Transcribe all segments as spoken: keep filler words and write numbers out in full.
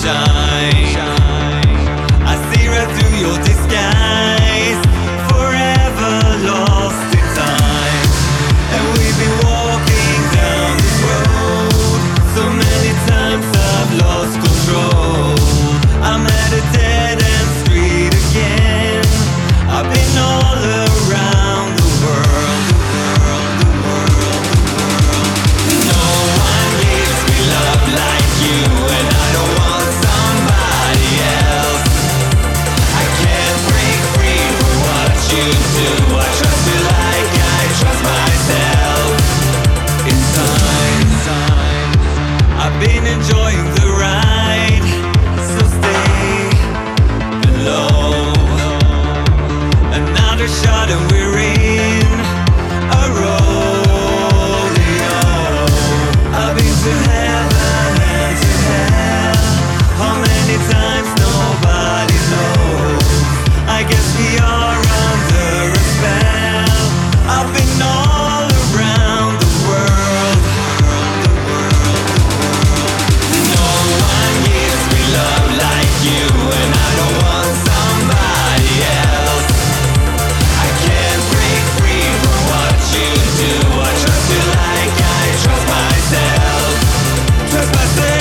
shine. I see right through your disguise, forever lost in time. And we've been walking down this road, so many times I've lost control. I'm at a dead end street again. I've been all around the world, the world, the world, the world. No one gives me love like you, and I don't want somebody else. I can't break free from what you do. I trust you like I trust myself. It's time, time. I've been enjoying the ride, so stay below. Another shot and we're in a rodeo. I've been to heaven and to hell. How many times nobody knows. I guess we are under a spell. I've been all around the world, the world, the world. No one gives me love like you, and I don't want somebody else. I can't break free from what you do. I trust you like I trust myself. Trust myself.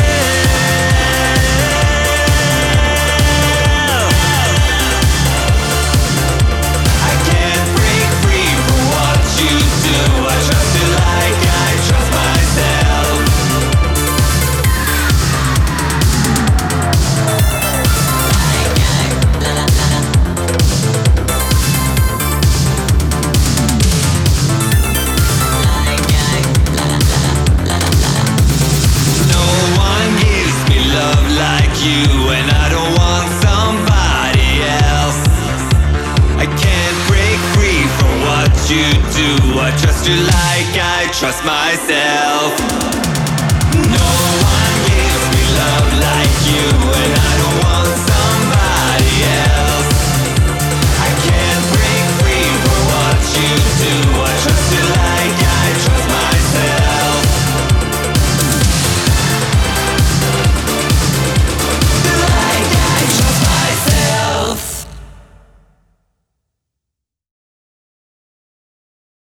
I can't break free from what you do. I trust you like I trust myself. No one gives me love like you, and I don't want somebody else. I can't break free from what you do. I trust you like I trust myself.